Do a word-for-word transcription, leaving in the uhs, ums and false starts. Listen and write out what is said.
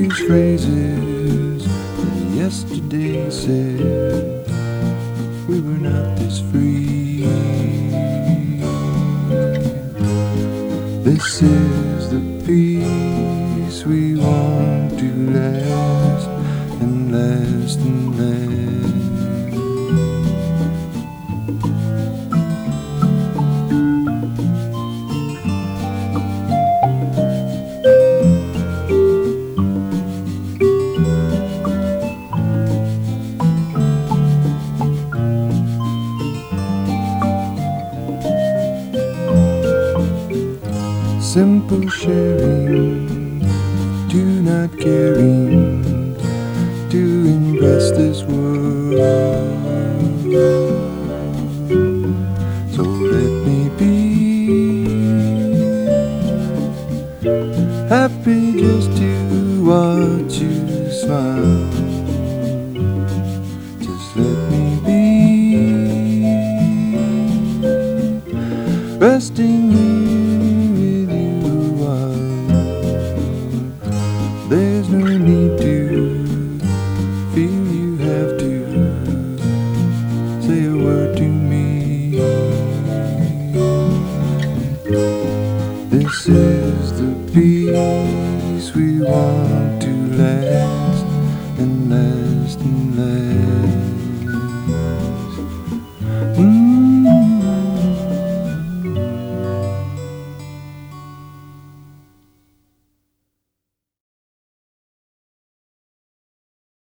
these phrases that yesterday said we were not this free. This is the peace we want to last and last and last. Simple sharing, do not caring to impress this world. So let me be happy just to watch you smile. Just let me be resting here. There's no need to feel you have to say a word to me. This is the peace we want to last and last and last.